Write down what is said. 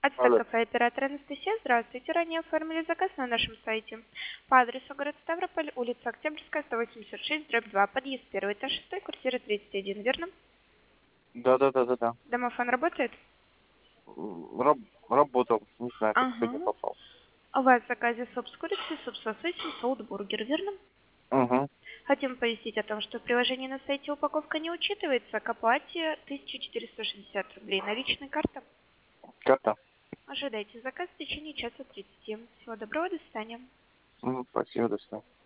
Алло. Кафе оператор Анастасия. Здравствуйте. Ранее оформили заказ на нашем сайте. По адресу город Ставрополь, улица Октябрьская, 186, дробь 2, подъезд 1, этаж 6, квартира 31, верно? Да. Домофон работает? Работал. Не знаю, как сегодня Ага. попал. У вас в заказе суп с курицей, суп с лососем, соут-бургер, верно? Угу. Хотим повестить о том, что в приложении на сайте упаковка не учитывается. К оплате 1460 рублей. Наличная карта. Карта. Ожидайте заказ в течение часа 30. Всего доброго, до свидания. Спасибо, до свидания.